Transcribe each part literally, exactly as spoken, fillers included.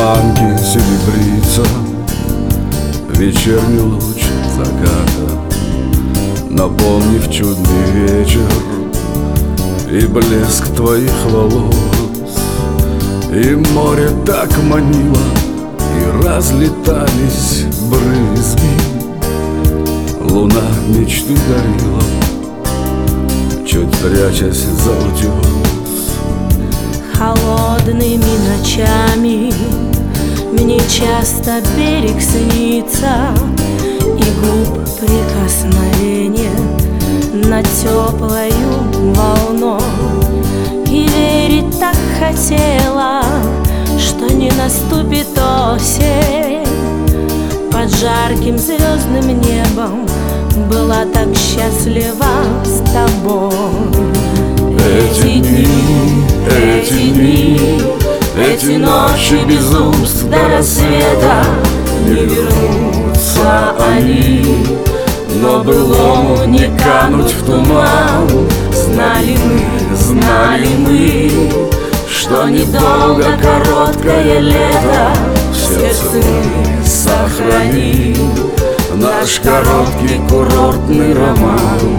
ланге серебрится вечерний луч заката, наполнив чудный вечер и блеск твоих волос. И море так манило, и разлетались брызги. Луна мечты дарила, чуть прячась за утес. Холодными ночами мне часто берег снится, и губ прикосновение над теплою волной. И верить так хотела, что не наступит осень. Под жарким звездным небом была так счастлива с тобой. Эти дни, эти дни, эти ночи безумств до рассвета, не вернутся они, но былому не кануть в туман. Знали мы, знали мы, что недолго короткое лето, в сердце мы сохраним наш короткий курортный роман.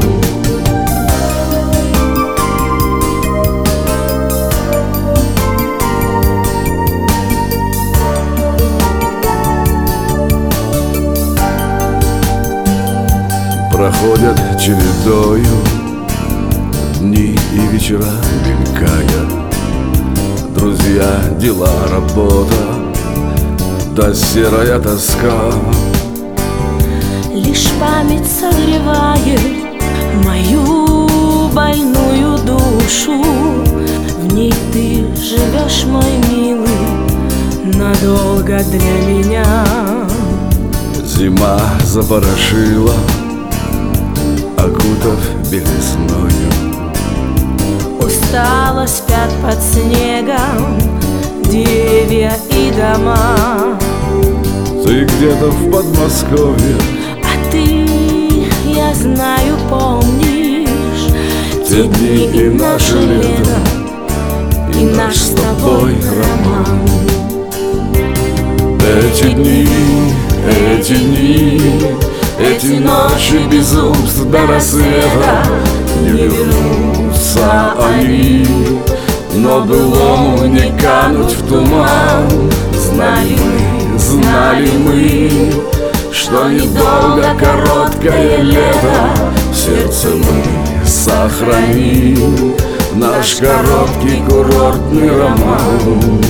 Проходят чередою дни и вечера, мелькая. Друзья, дела, работа, да серая тоска. Лишь память согревает мою больную душу. В ней ты живешь, мой милый, надолго для меня. Зима запорошила, окутав белесною. Устало спят под снегом деревья и дома. Ты где-то в Подмосковье, а ты, я знаю, помнишь те дни и наше лето, и наш с тобой роман. Эти дни, эти дни, эти ночи безумств до рассвета, не вернутся они, но былому не кануть в туман. Знали мы, знали мы, что недолго короткое лето, в сердце мы сохраним наш короткий курортный роман.